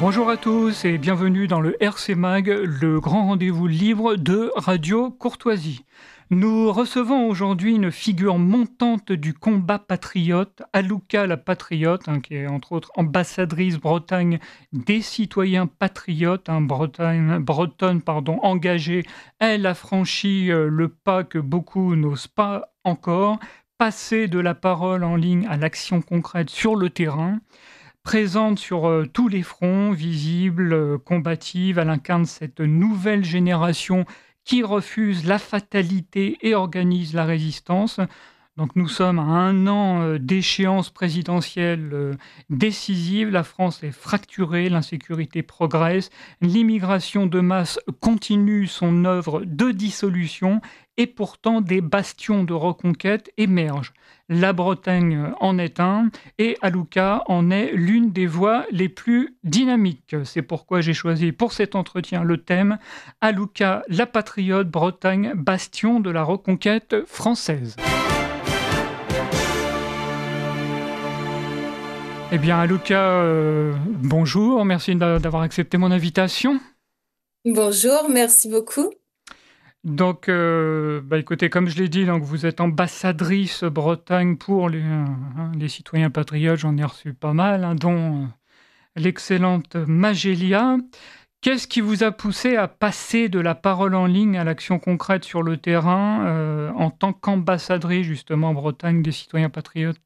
Bonjour à tous et bienvenue dans le RC Mag, le grand rendez-vous libre de Radio Courtoisie. Nous recevons aujourd'hui une figure montante du combat patriote, Alouka la patriote, qui est entre autres ambassadrice Bretagne des citoyens patriotes, bretonne, engagée. Elle a franchi le pas que beaucoup n'osent pas encore, passer de la parole en ligne à l'action concrète sur le terrain. Présente sur tous les fronts, visible, combative, elle incarne cette nouvelle génération qui refuse la fatalité et organise la résistance. Donc nous sommes à 1 an d'échéance présidentielle décisive. La France est fracturée, l'insécurité progresse, l'immigration de masse continue son œuvre de dissolution et pourtant des bastions de reconquête émergent. La Bretagne en est un et Alouka en est l'une des voix les plus dynamiques. C'est pourquoi j'ai choisi pour cet entretien le thème Alouka la patriote, Bretagne, bastion de la reconquête française. Eh bien, Alouka, bonjour, merci d'avoir accepté mon invitation. Bonjour, merci beaucoup. Donc, écoutez, comme je l'ai dit, donc vous êtes ambassadrice Bretagne pour les citoyens patriotes, j'en ai reçu pas mal, dont l'excellente Magélia. Qu'est-ce qui vous a poussé à passer de la parole en ligne à l'action concrète sur le terrain en tant qu'ambassadrice, justement, en Bretagne des citoyens patriotes?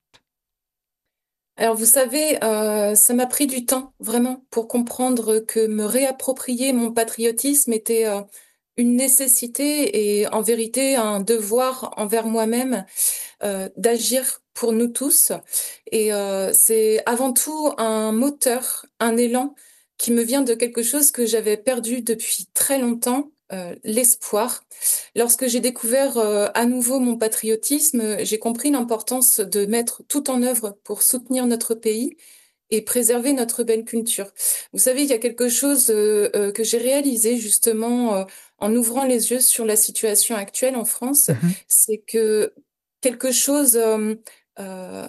Alors vous savez, ça m'a pris du temps, vraiment, pour comprendre que me réapproprier mon patriotisme était une nécessité et en vérité un devoir envers moi-même d'agir pour nous tous. Et c'est avant tout un moteur, un élan qui me vient de quelque chose que j'avais perdu depuis très longtemps, l'espoir. Lorsque j'ai découvert à nouveau mon patriotisme, j'ai compris l'importance de mettre tout en œuvre pour soutenir notre pays et préserver notre belle culture. Vous savez, il y a quelque chose que j'ai réalisé justement en ouvrant les yeux sur la situation actuelle en France, Mhm. c'est que quelque chose euh,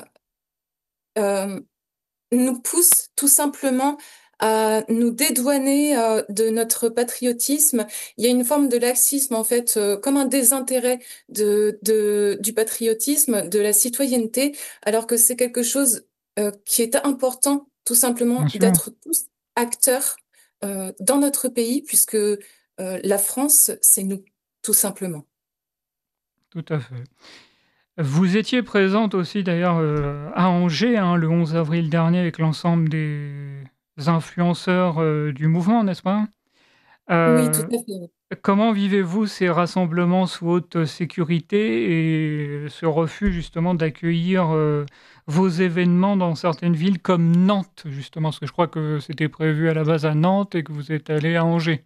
euh, nous pousse tout simplement à nous dédouaner de notre patriotisme. Il y a une forme de laxisme, en fait, comme un désintérêt du patriotisme, de la citoyenneté, alors que c'est quelque chose qui est important, tout Bien simplement, sûr, d'être tous acteurs dans notre pays, puisque la France, c'est nous, tout simplement. tout à fait. Vous étiez présente aussi d'ailleurs à Angers le 11 avril dernier avec l'ensemble des influenceurs du mouvement, n'est-ce pas? Oui, tout Euh, à fait. Comment vivez-vous ces rassemblements sous haute sécurité et ce refus justement d'accueillir vos événements dans certaines villes comme Nantes, justement, parce que je crois que c'était prévu à la base à Nantes et que vous êtes allé à Angers.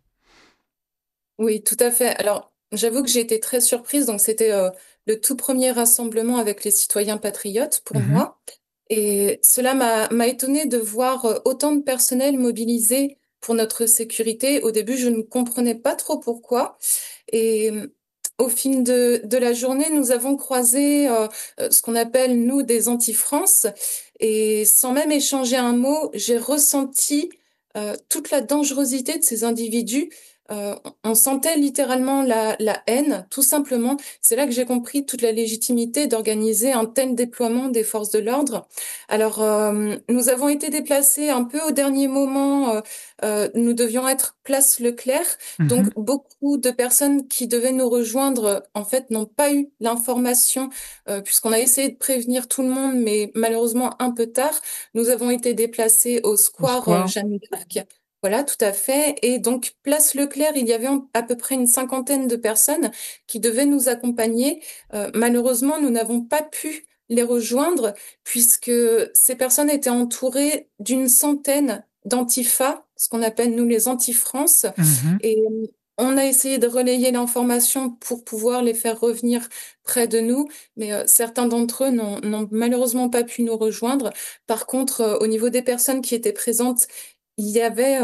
Oui, tout à fait. Alors, j'avoue que j'ai été très surprise. Donc, c'était le tout premier rassemblement avec les citoyens patriotes pour Mhm. moi. Et cela m'a étonnée de voir autant de personnel mobilisé pour notre sécurité. Au début, je ne comprenais pas trop pourquoi. Et au fil de la journée, nous avons croisé ce qu'on appelle, nous, des anti-France. Et sans même échanger un mot, j'ai ressenti toute la dangerosité de ces individus. On sentait littéralement la haine, tout simplement. C'est là que j'ai compris toute la légitimité d'organiser un tel déploiement des forces de l'ordre. Alors, nous avons été déplacés un peu au dernier moment. Nous devions être place Leclerc. Donc, Mhm. beaucoup de personnes qui devaient nous rejoindre, en fait, n'ont pas eu l'information, puisqu'on a essayé de prévenir tout le monde, mais malheureusement un peu tard. Nous avons été déplacés au Au square square. Jeanne d'Arc. Voilà, tout à fait. Et donc, place Leclerc, il y avait à peu près une cinquantaine de personnes qui devaient nous accompagner. Malheureusement, nous n'avons pas pu les rejoindre puisque ces personnes étaient entourées d'une centaine d'antifa, ce qu'on appelle nous les anti-France. Mhm. Et on a essayé de relayer l'information pour pouvoir les faire revenir près de nous, mais certains d'entre eux n'ont malheureusement pas pu nous rejoindre. Par contre, au niveau des personnes qui étaient présentes, il y avait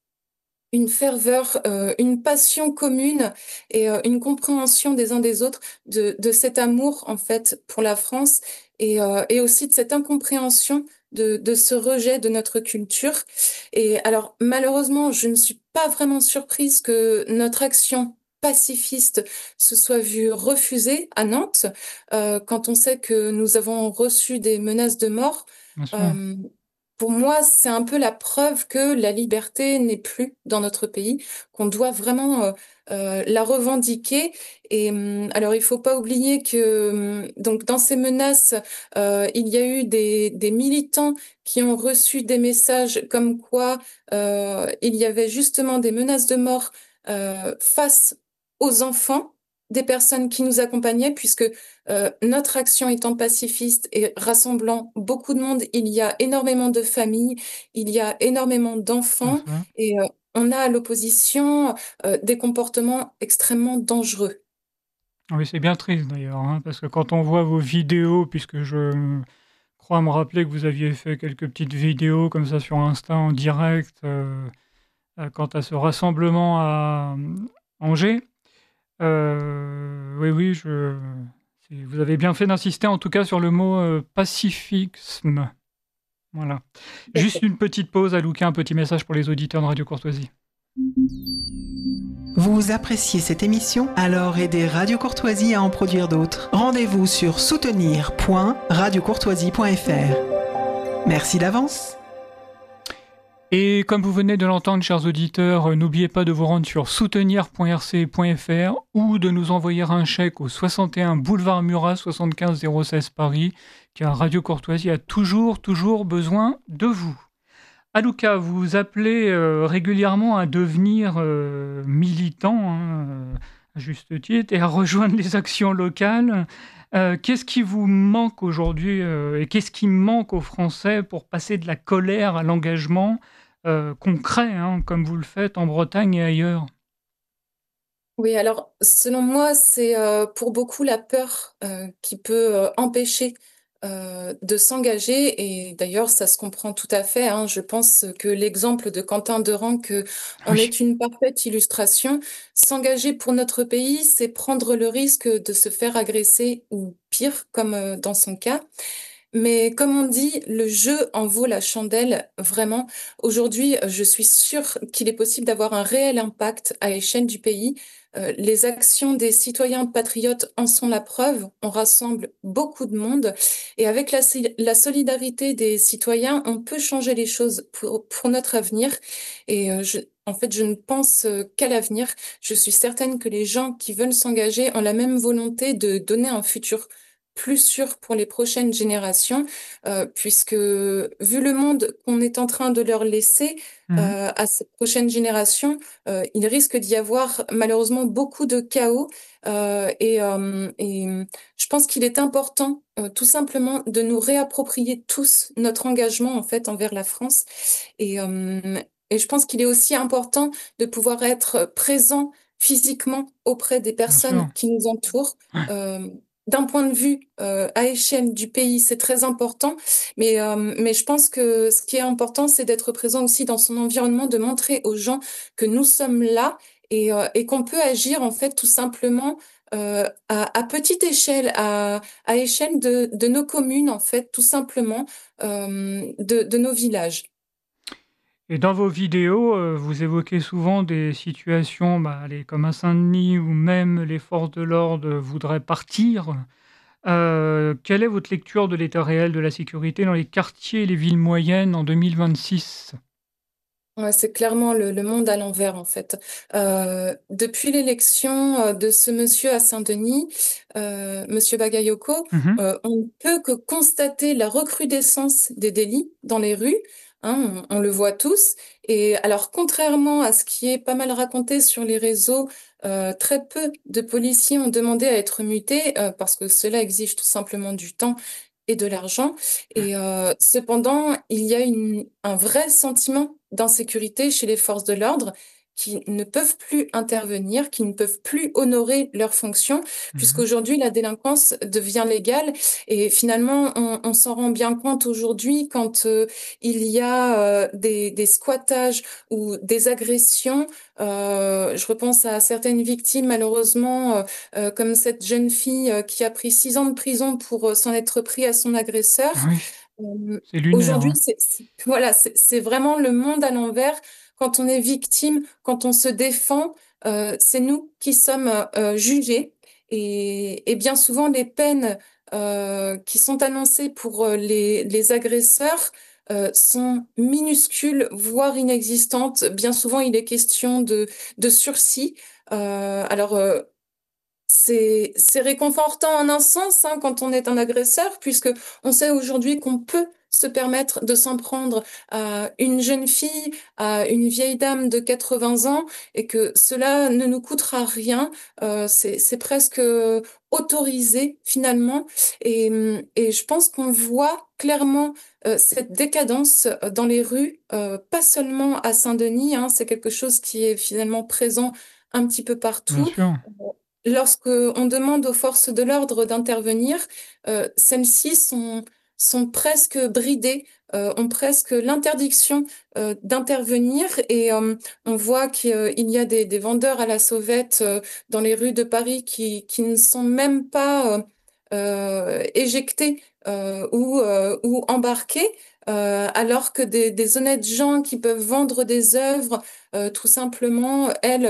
une ferveur, une passion commune et une compréhension des uns des autres de cet amour en fait pour la France et aussi de cette incompréhension de ce rejet de notre culture. Et alors, malheureusement, je ne suis pas vraiment surprise que notre action pacifiste se soit vue refusée à Nantes, quand on sait que nous avons reçu des menaces de mort. bien sûr. Euh, pour moi, c'est un peu la preuve que la liberté n'est plus dans notre pays, qu'on doit vraiment la revendiquer. Et alors, il faut pas oublier que donc dans ces menaces, il y a eu des militants qui ont reçu des messages comme quoi il y avait justement des menaces de mort face aux enfants des personnes qui nous accompagnaient, puisque notre action étant pacifiste et rassemblant beaucoup de monde, il y a énormément de familles, il y a énormément Bien d'enfants, sûr. et on a à l'opposition des comportements extrêmement dangereux. Oui, c'est bien triste d'ailleurs, hein, parce que quand on voit vos vidéos, puisque je crois me rappeler que vous aviez fait quelques petites vidéos comme ça sur Insta en direct, quant à ce rassemblement à Angers. Oui, oui, vous avez bien fait d'insister en tout cas sur le mot pacifisme. Voilà. Juste une petite pause, Alouka, un petit message pour les auditeurs de Radio Courtoisie. Vous appréciez cette émission? Alors aidez Radio Courtoisie à en produire d'autres. Rendez-vous sur soutenir.radiocourtoisie.fr. Merci d'avance. Et comme vous venez de l'entendre, chers auditeurs, n'oubliez pas de vous rendre sur soutenir.rc.fr ou de nous envoyer un chèque au 61 boulevard Murat 75 016 Paris, car Radio Courtoisie a toujours besoin de vous. Alouka, vous appelez régulièrement à devenir militant, hein, à juste titre, et à rejoindre les actions locales. Qu'est-ce qui vous manque aujourd'hui et qu'est-ce qui manque aux Français pour passer de la colère à l'engagement concret, hein, comme vous le faites en Bretagne et ailleurs? Oui, alors selon moi, c'est pour beaucoup la peur qui peut empêcher de s'engager. Et d'ailleurs, ça se comprend tout à fait, hein. Je pense que l'exemple de Quentin Durand en Oui, est une parfaite illustration. S'engager pour notre pays, c'est prendre le risque de se faire agresser ou pire, comme dans son cas. Mais comme on dit, le jeu en vaut la chandelle, vraiment. Aujourd'hui, je suis sûre qu'il est possible d'avoir un réel impact à l'échelle du pays. Les actions des citoyens patriotes en sont la preuve. On rassemble beaucoup de monde et avec la solidarité des citoyens, on peut changer les choses pour notre avenir. Et en fait, je ne pense qu'à l'avenir. Je suis certaine que les gens qui veulent s'engager ont la même volonté de donner un futur plus sûr pour les prochaines générations, puisque vu le monde qu'on est en train de leur laisser mhm, à ces prochaines générations, il risque d'y avoir malheureusement beaucoup de chaos. Et je pense qu'il est important, tout simplement, de nous réapproprier tous notre engagement en fait envers la France. Et, euh, et je pense qu'il est aussi important de pouvoir être présent physiquement auprès des bien sûr. personnes qui nous entourent. Euh, D'un point de vue à échelle du pays, c'est très important, mais je pense que ce qui est important, c'est d'être présent aussi dans son environnement, de montrer aux gens que nous sommes là et qu'on peut agir en fait tout simplement à petite échelle, à échelle de nos communes en fait, tout simplement de nos villages. Et dans vos vidéos, vous évoquez souvent des situations, bah, allez, comme à Saint-Denis, où même les forces de l'ordre voudraient partir. Quelle est votre lecture de l'état réel de la sécurité dans les quartiers et les villes moyennes en 2026? Ouais, c'est clairement le monde à l'envers en fait. Depuis l'élection de ce monsieur à Saint-Denis, monsieur Bagayoko, Mhm. on ne peut que constater la recrudescence des délits dans les rues. Hein, on le voit tous. Et alors, contrairement à ce qui est pas mal raconté sur les réseaux, très peu de policiers ont demandé à être mutés parce que cela exige tout simplement du temps et de l'argent. Et cependant, il y a un vrai sentiment d'insécurité chez les forces de l'ordre qui ne peuvent plus intervenir, qui ne peuvent plus honorer leurs fonctions, Mhm. puisqu'aujourd'hui la délinquance devient légale. Et finalement, on s'en rend bien compte aujourd'hui quand il y a des squattages ou des agressions. Je repense à certaines victimes, malheureusement, comme cette jeune fille qui a pris 6 ans de prison pour s'en être pris à son agresseur. Oui. C'est lunaire, Aujourd'hui, hein. voilà, c'est vraiment le monde à l'envers. Quand on est victime, quand on se défend, c'est nous qui sommes jugés. Et bien souvent, les peines qui sont annoncées pour les agresseurs sont minuscules, voire inexistantes. Bien souvent, il est question de sursis. Alors, c'est réconfortant en un sens, hein, quand on est un agresseur, puisque on sait aujourd'hui qu'on peut se permettre de s'en prendre à une jeune fille, à une vieille dame de 80 ans, et que cela ne nous coûtera rien. C'est presque autorisé finalement. Et je pense qu'on voit clairement cette décadence dans les rues, pas seulement à Saint-Denis, hein, c'est quelque chose qui est finalement présent un petit peu Bien partout. sûr. Lorsque on demande aux forces de l'ordre d'intervenir, celles-ci sont presque bridées, ont presque l'interdiction d'intervenir et on voit qu'il y a des vendeurs à la sauvette dans les rues de Paris qui ne sont même pas éjectés ou embarqués. Alors que des honnêtes gens qui peuvent vendre des œuvres, tout simplement,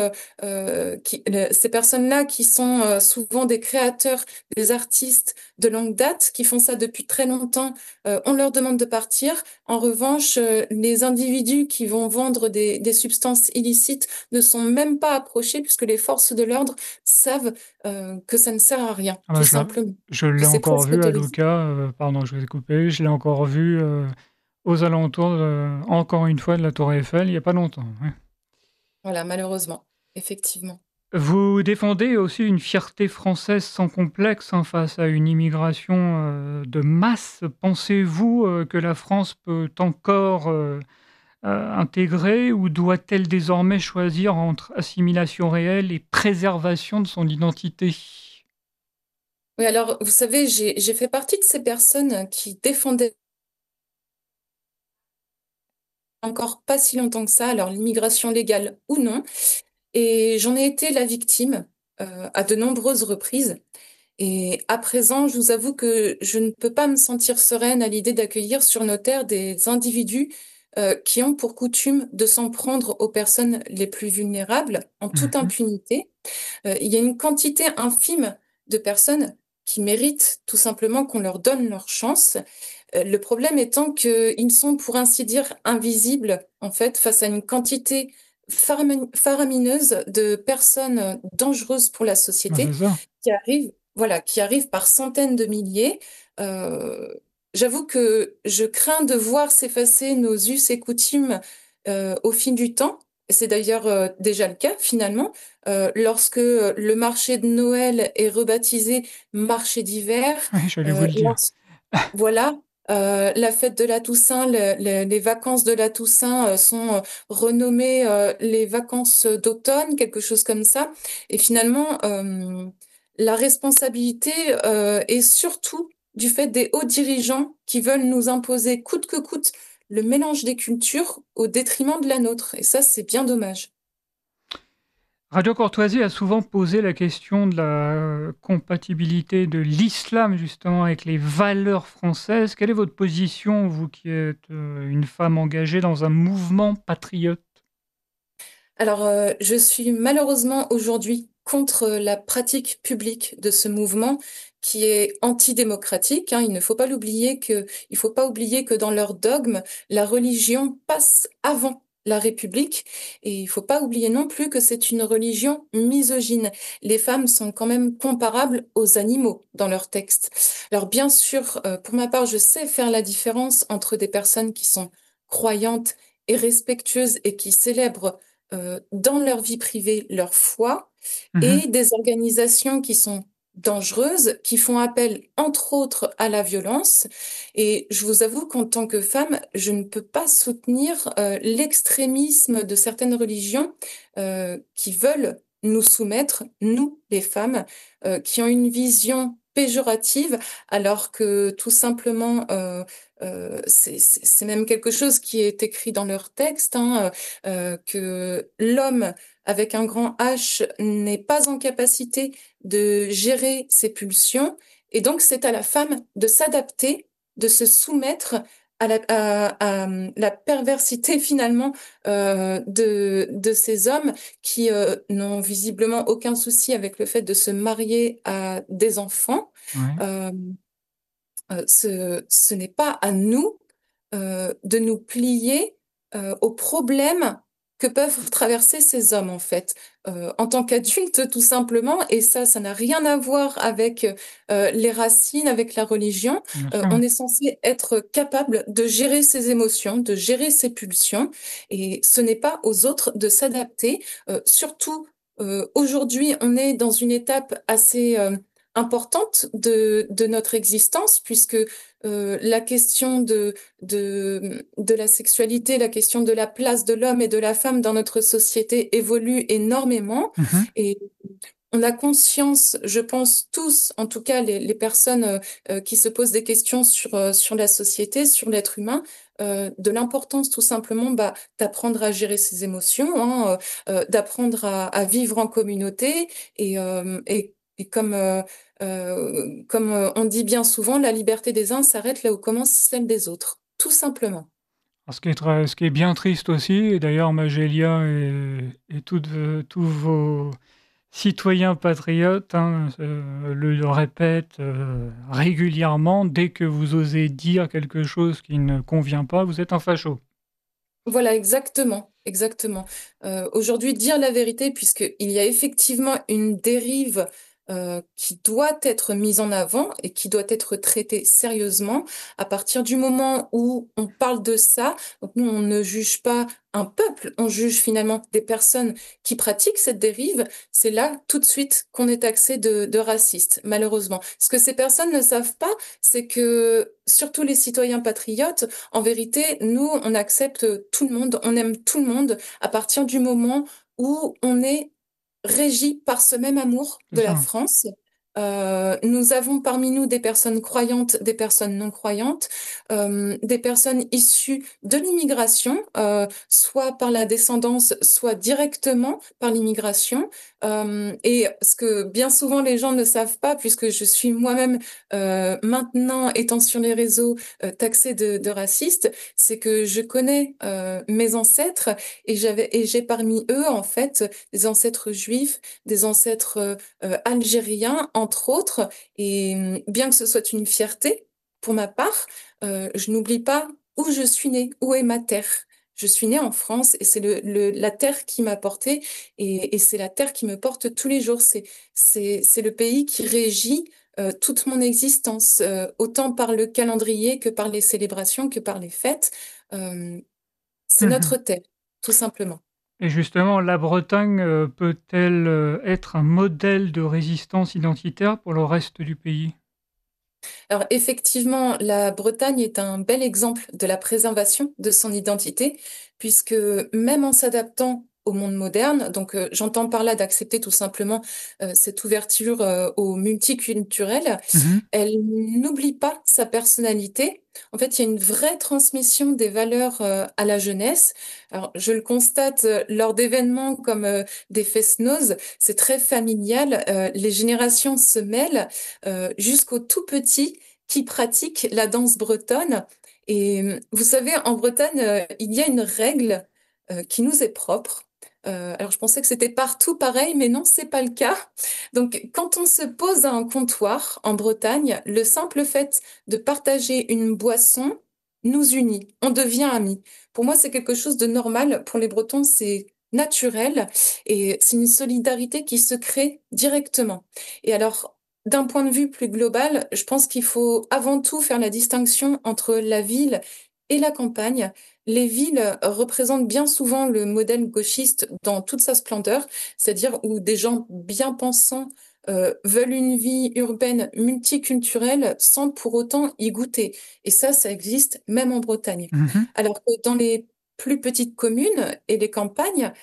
ces personnes-là qui sont souvent des créateurs, des artistes de longue date, qui font ça depuis très longtemps, on leur demande de partir. En revanche, les individus qui vont vendre des substances illicites ne sont même pas approchés puisque les forces de l'ordre savent que ça ne sert à rien, Ah bah, tout simplement, je que l'ai c'est encore presque vu à autorisé. Lucca, pardon, je vous ai coupé, je l'ai encore vu aux alentours, encore une fois, de la Tour Eiffel, il n'y a pas longtemps. Ouais. Voilà, malheureusement, effectivement. Vous défendez aussi une fierté française sans complexe, hein, face à une immigration de masse. Pensez-vous que la France peut encore intégrer ou doit-elle désormais choisir entre assimilation réelle et préservation de son identité? Oui, alors, vous savez, j'ai fait partie de ces personnes qui défendaient encore pas si longtemps que ça, alors l'immigration légale ou non, et j'en ai été la victime à de nombreuses reprises. Et à présent, je vous avoue que je ne peux pas me sentir sereine à l'idée d'accueillir sur nos terres des individus qui ont pour coutume de s'en prendre aux personnes les plus vulnérables en toute Mhm. impunité. Il y a une quantité infime de personnes qui méritent tout simplement qu'on leur donne leur chance. Le problème étant qu'ils sont, pour ainsi dire, invisibles, en fait, face à une quantité faramineuse de personnes dangereuses pour la Ben, c'est société ça. qui arrivent, voilà, qui arrivent par centaines de milliers. Euh, J'avoue que je crains de voir s'effacer nos us et coutumes au fil du temps. C'est d'ailleurs déjà le cas finalement. Lorsque le marché de Noël est rebaptisé marché d'hiver, Oui, j'allais vous le dire. voilà, la fête de la Toussaint, les vacances de la Toussaint sont renommées les vacances d'automne, quelque chose comme ça. Et finalement, la responsabilité est surtout du fait des hauts dirigeants qui veulent nous imposer coûte que coûte le mélange des cultures au détriment de la nôtre. Et ça, c'est bien dommage. Radio Courtoisie a souvent posé la question de la compatibilité de l'islam justement avec les valeurs françaises. Quelle est votre position, vous qui êtes une femme engagée dans un mouvement patriote? Alors, je suis malheureusement aujourd'hui contre la pratique publique de ce mouvement qui est antidémocratique, hein. Il faut pas oublier que dans leur dogme, la religion passe avant la République et il faut pas oublier non plus que c'est une religion misogyne. Les femmes sont quand même comparables aux animaux dans leurs textes. Alors bien sûr, pour ma part, je sais faire la différence entre des personnes qui sont croyantes et respectueuses et qui célèbrent dans leur vie privée leur foi Mhm. et des organisations qui sont dangereuses, qui font appel, entre autres, à la violence. Et je vous avoue qu'en tant que femme, je ne peux pas soutenir l'extrémisme de certaines religions qui veulent nous soumettre, nous, les femmes, qui ont une vision péjorative, alors que tout simplement, c'est même quelque chose qui est écrit dans leur texte, hein, que l'homme avec un grand H n'est pas en capacité de gérer ses pulsions, et donc c'est à la femme de s'adapter, de se soumettre à la perversité finalement de ces hommes qui n'ont visiblement aucun souci avec le fait de se marier à des enfants. Ouais. Euh, ce n'est pas à nous de nous plier aux problèmes que peuvent traverser ces hommes, en fait, en tant qu'adultes, tout simplement. Et ça n'a rien à voir avec les racines, avec la religion. Bien sûr. On est censé être capable de gérer ses émotions, de gérer ses pulsions, et ce n'est pas aux autres de s'adapter. Surtout, aujourd'hui, on est dans une étape assez importante de notre existence, puisque la question de la sexualité, la question de la place de l'homme et de la femme dans notre société évolue énormément. Mhm. Et on a conscience, je pense tous, en tout cas les personnes qui se posent des questions sur la société, sur l'être humain, de l'importance tout simplement d'apprendre à gérer ses émotions, hein, d'apprendre à vivre en communauté et comme on dit bien souvent, la liberté des uns s'arrête là où commence celle des autres, tout simplement. Alors, ce qui est bien triste aussi, et d'ailleurs Magélia et tous vos citoyens patriotes hein, le répètent régulièrement, dès que vous osez dire quelque chose qui ne convient pas, vous êtes un facho. Voilà, exactement, exactement. Aujourd'hui, dire la vérité, puisqu'il y a effectivement une dérive qui doit être mise en avant et qui doit être traitée sérieusement. À partir du moment où on parle de ça, donc nous, on ne juge pas un peuple, on juge finalement des personnes qui pratiquent cette dérive. C'est là tout de suite qu'on est taxé de raciste, malheureusement. Ce que ces personnes ne savent pas, c'est que surtout les citoyens patriotes, en vérité, nous, on accepte tout le monde, on aime tout le monde à partir du moment où on est régi par ce même amour C'est de la ça. France. Nous avons parmi nous des personnes croyantes, des personnes non croyantes, des personnes issues de l'immigration, soit par la descendance, soit directement par l'immigration. Et ce que bien souvent les gens ne savent pas, puisque je suis moi-même maintenant étant sur les réseaux taxée de raciste, c'est que je connais mes ancêtres et j'ai parmi eux en fait des ancêtres juifs, des ancêtres algériens entre autres. Et bien que ce soit une fierté pour ma part, je n'oublie pas où je suis née, où est ma terre. Je suis née en France et c'est la terre qui m'a portée et c'est la terre qui me porte tous les jours. C'est le pays qui régit toute mon existence, autant par le calendrier que par les célébrations, que par les fêtes. Euh, c'est Mhm. notre terre, tout simplement. Et justement, la Bretagne peut-elle être un modèle de résistance identitaire pour le reste du pays? Alors effectivement, la Bretagne est un bel exemple de la préservation de son identité, puisque même en s'adaptant au monde moderne, donc j'entends par là d'accepter tout simplement cette ouverture au multiculturel, Mhm. elle n'oublie pas sa personnalité. En fait, il y a une vraie transmission des valeurs à la jeunesse. Alors, je le constate lors d'événements comme des fest-noz, c'est très familial. Les générations se mêlent jusqu'aux tout petits qui pratiquent la danse bretonne. Et vous savez, en Bretagne, il y a une règle qui nous est propre. Alors, je pensais que c'était partout pareil, mais non, c'est pas le cas. Donc, quand on se pose à un comptoir en Bretagne, le simple fait de partager une boisson nous unit, on devient amis. Pour moi, c'est quelque chose de normal. Pour les Bretons, c'est naturel et c'est une solidarité qui se crée directement. Et alors, d'un point de vue plus global, je pense qu'il faut avant tout faire la distinction entre la ville et la campagne. Les villes représentent bien souvent le modèle gauchiste dans toute sa splendeur, c'est-à-dire où des gens bien pensants veulent une vie urbaine multiculturelle sans pour autant y goûter. Et ça existe même en Bretagne. Mhm. Alors que dans les plus petites communes et les campagnes,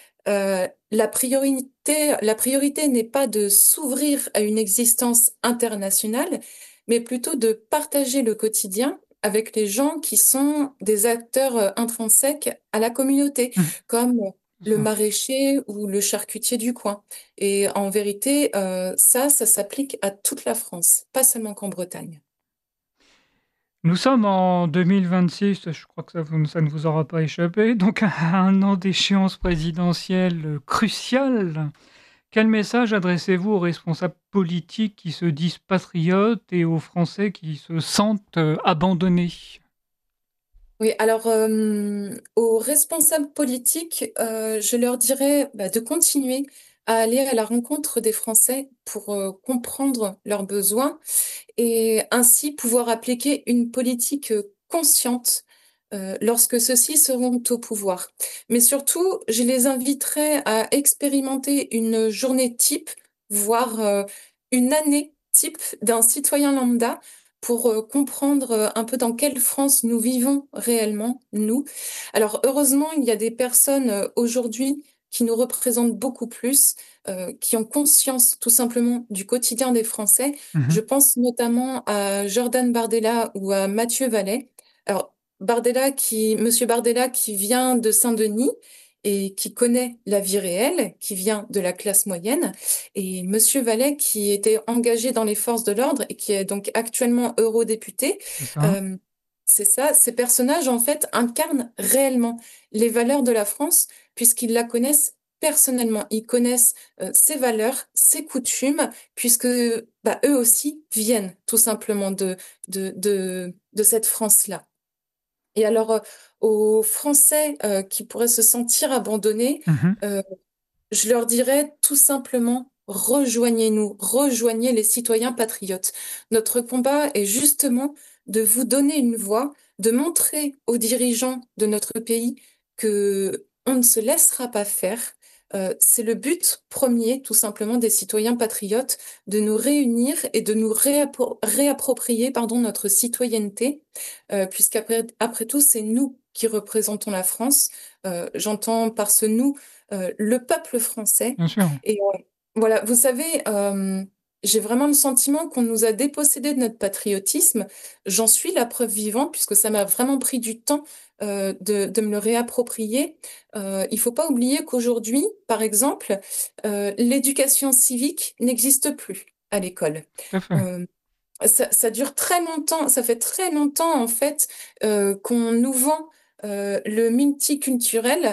la priorité n'est pas de s'ouvrir à une existence internationale, mais plutôt de partager le quotidien avec les gens qui sont des acteurs intrinsèques à la communauté, Mhm. comme C'est le ça. maraîcher ou le charcutier du coin. Et en vérité, ça s'applique à toute la France, pas seulement qu'en Bretagne. Nous sommes en 2026, je crois que ça ne vous aura pas échappé, donc à un an d'échéance présidentielle cruciale. Quel message adressez-vous aux responsables politiques qui se disent patriotes et aux Français qui se sentent abandonnés? Oui, alors aux responsables politiques, je leur dirais de continuer à aller à la rencontre des Français pour comprendre leurs besoins et ainsi pouvoir appliquer une politique consciente lorsque ceux-ci seront au pouvoir. Mais surtout, je les inviterai à expérimenter une journée type, voire une année type d'un citoyen lambda pour comprendre un peu dans quelle France nous vivons réellement, nous. Alors, heureusement, il y a des personnes aujourd'hui qui nous représentent beaucoup plus, qui ont conscience tout simplement du quotidien des Français. Mhm. Je pense notamment à Jordan Bardella ou à Mathieu Vallet. Alors, Monsieur Bardella qui vient de Saint-Denis et qui connaît la vie réelle, qui vient de la classe moyenne, et Monsieur Vallet qui était engagé dans les forces de l'ordre et qui est donc actuellement eurodéputé. C'est ça? Euh, c'est ça, ces personnages en fait incarnent réellement les valeurs de la France puisqu'ils la connaissent personnellement. Ils connaissent ses valeurs, ses coutumes, puisque eux aussi viennent tout simplement de cette France-là. Et alors, aux Français qui pourraient se sentir abandonnés, Mhm. euh, je leur dirais tout simplement, rejoignez-nous, rejoignez les citoyens patriotes. Notre combat est justement de vous donner une voix, de montrer aux dirigeants de notre pays que on ne se laissera pas faire. C'est le but premier, tout simplement, des citoyens patriotes, de nous réunir et de nous réapproprier, notre citoyenneté, après tout, c'est nous qui représentons la France. J'entends par ce nous le peuple français. Bien sûr. Et voilà, vous savez, j'ai vraiment le sentiment qu'on nous a dépossédés de notre patriotisme. J'en suis la preuve vivante, puisque ça m'a vraiment pris du temps de me le réapproprier. Il faut pas oublier qu'aujourd'hui, par exemple, l'éducation civique n'existe plus à l'école. Tout à fait. Euh, ça dure très longtemps, ça fait très longtemps en fait qu'on nous vend le multiculturel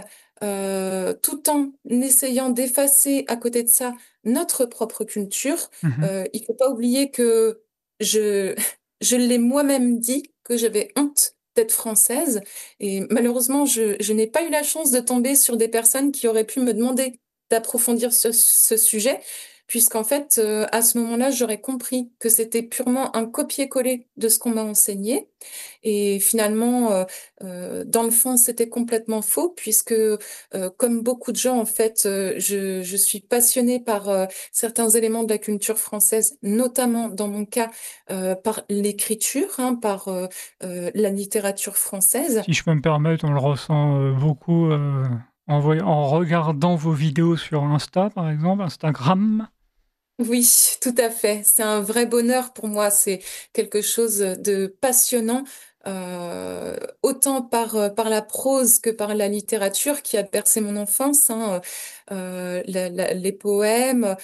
tout en essayant d'effacer à côté de ça notre propre culture. Mhm. Il faut pas oublier que je, je l'ai moi-même dit que j'avais honte d'être française et malheureusement je n'ai pas eu la chance de tomber sur des personnes qui auraient pu me demander d'approfondir ce sujet puisqu'en fait, à ce moment-là, j'aurais compris que c'était purement un copier-coller de ce qu'on m'a enseigné. Et finalement, dans le fond, c'était complètement faux, puisque comme beaucoup de gens, en fait, je suis passionnée par certains éléments de la culture française, notamment dans mon cas, par l'écriture, par la littérature française. Si je peux me permettre, on le ressent beaucoup en regardant vos vidéos sur Insta, par exemple, Instagram. Oui, tout à fait. C'est un vrai bonheur pour moi. C'est quelque chose de passionnant, autant par la prose que par la littérature qui a bercé mon enfance, hein. Les poèmes.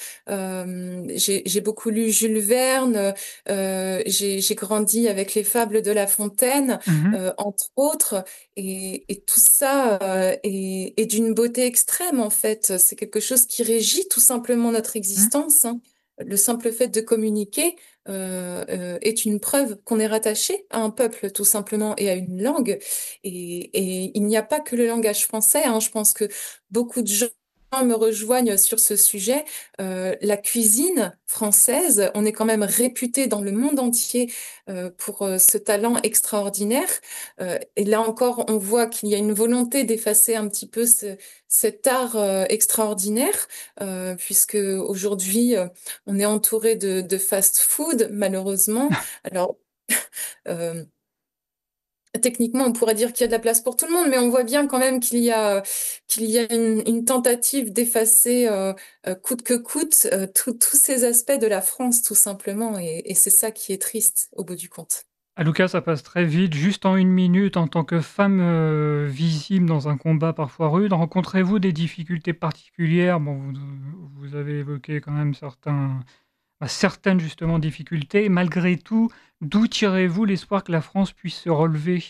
J'ai beaucoup lu Jules Verne. J'ai grandi avec les fables de La Fontaine, Mhm. entre autres. Et tout ça est d'une beauté extrême, en fait. C'est quelque chose qui régit tout simplement notre Mhm. existence, hein. Le simple fait de communiquer est une preuve qu'on est rattaché à un peuple, tout simplement, et à une langue. Et il n'y a pas que le langage français, hein. Je pense que beaucoup de gens me rejoignent sur ce sujet. La cuisine française, on est quand même réputé dans le monde entier pour ce talent extraordinaire. Et là encore, on voit qu'il y a une volonté d'effacer un petit peu cet art extraordinaire, puisque aujourd'hui, on est entouré de fast-food, malheureusement. Alors, euh, techniquement, on pourrait dire qu'il y a de la place pour tout le monde, mais on voit bien quand même qu'il y a une tentative d'effacer coûte que coûte tous ces aspects de la France, tout simplement. Et c'est ça qui est triste au bout du compte. Ah, Lucas, ça passe très vite. Juste en une minute, en tant que femme visible dans un combat parfois rude, rencontrez-vous des difficultés particulières? Bon, vous avez évoqué quand même certains certaines justement difficultés. Malgré tout, d'où tirez-vous l'espoir que la France puisse se relever?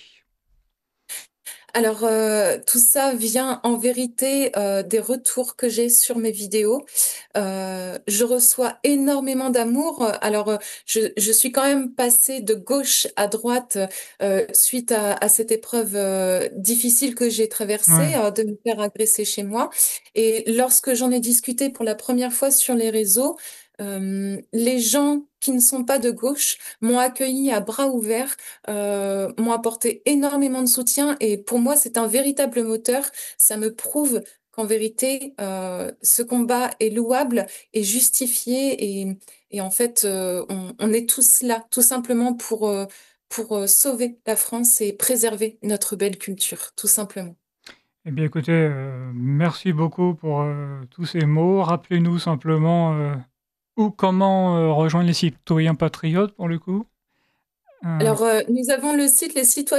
Alors, tout ça vient en vérité, des retours que j'ai sur mes vidéos. Je reçois énormément d'amour. Alors, je suis quand même passée de gauche à droite, suite à cette épreuve, difficile que j'ai traversée, Ouais. de me faire agresser chez moi. Et lorsque j'en ai discuté pour la première fois sur les réseaux, les gens qui ne sont pas de gauche m'ont accueillie à bras ouverts, m'ont apporté énormément de soutien et pour moi, c'est un véritable moteur. Ça me prouve qu'en vérité, ce combat est louable et justifié et en fait, on est tous là, tout simplement pour sauver la France et préserver notre belle culture, tout simplement. Eh bien écoutez, merci beaucoup pour, tous ces mots. Rappelez-nous simplement, où comment, rejoindre les citoyens patriotes pour le coup? Heu, Alors, nous avons le site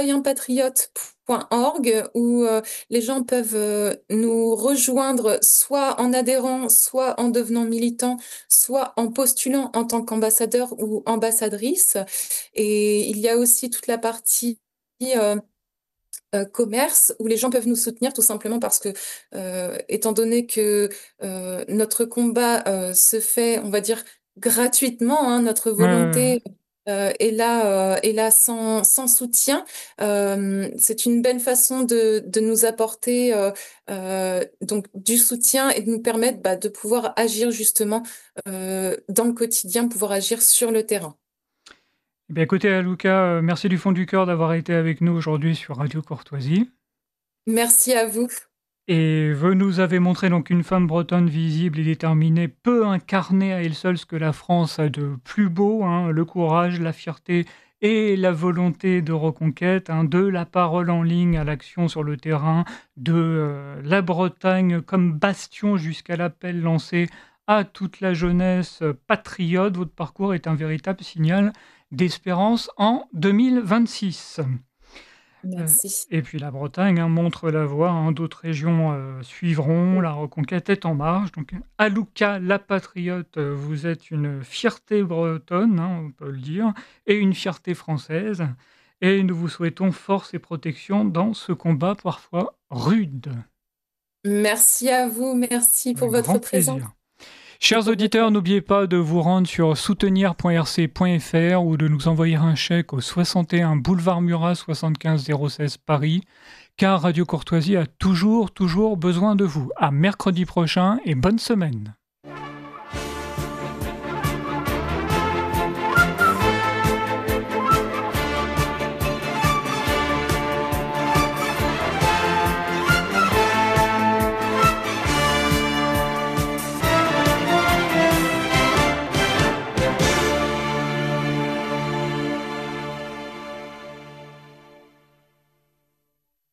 lescitoyenpatriotes.org où, les gens peuvent, nous rejoindre soit en adhérant, soit en devenant militant, soit en postulant en tant qu'ambassadeur ou ambassadrice et il y a aussi toute la partie, heu commerce où les gens peuvent nous soutenir tout simplement parce que, étant donné que, notre combat, se fait, on va dire, gratuitement, hein, notre ouais, ouais, ouais. volonté, est là sans soutien. C'est une belle façon de nous apporter, donc du soutien et de nous permettre, bah, de pouvoir agir justement, dans le quotidien, pouvoir agir sur le terrain. Eh bien écoutez, Luca, merci du fond du cœur d'avoir été avec nous aujourd'hui sur Radio Courtoisie Merci à vous. et vous nous avez montré donc une femme bretonne visible et déterminée peut incarner à elle seule ce que la France a de plus beau, hein, le courage, la fierté et la volonté de reconquête, hein, de la parole en ligne à l'action sur le terrain, de, la Bretagne comme bastion jusqu'à l'appel lancé à toute la jeunesse, patriote. Votre parcours est un véritable signal d'espérance en 2026. Merci. Et puis la Bretagne, hein, montre la voie, hein, d'autres régions, suivront, la reconquête est en marche. Donc Alouka la patriote, vous êtes une fierté bretonne, hein, on peut le dire, et une fierté française et nous vous souhaitons force et protection dans ce combat parfois rude. Merci à vous, merci pour Avec grand votre présence plaisir. et Chers pour votre auditeurs, n'oubliez pas de vous rendre sur soutenir.rc.fr ou de nous envoyer un chèque au 61 boulevard Murat 75 016 Paris, car Radio Courtoisie a toujours besoin de vous. À mercredi prochain et bonne semaine.